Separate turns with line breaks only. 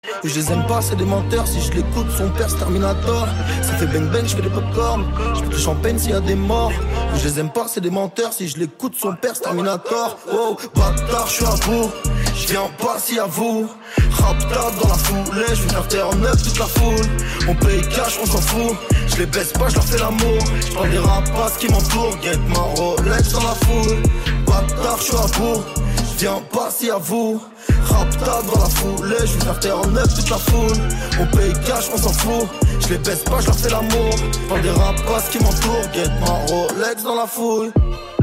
Et je les aime pas, c'est des menteurs. Si je l'écoute, son père c'est Terminator. Ça fait bang bang, je fais des popcorn. Je peux du champagne s'il y a des morts. Et je les aime pas, c'est des menteurs. Si je l'écoute, son père c'est Terminator. Oh, bâtard, je suis à bout. Je viens pas si à vous. Rapta dans la foulée, je vais faire taire en neuf toute la foule. On paye cash, on s'en fout. Je les baisse pas, je leur fais l'amour. Je parle des rapaces qui m'entourent. Get ma Rolex dans la foule. Bâtard, je suis à bout. Je viens pas si à vous. Rapta dans la foulée, je vais faire taire en neuf toute la foule. On paye cash, on s'en fout. Je les baisse pas, je leur fais l'amour. Je parle des rapaces qui m'entourent. Get ma Rolex dans la foule.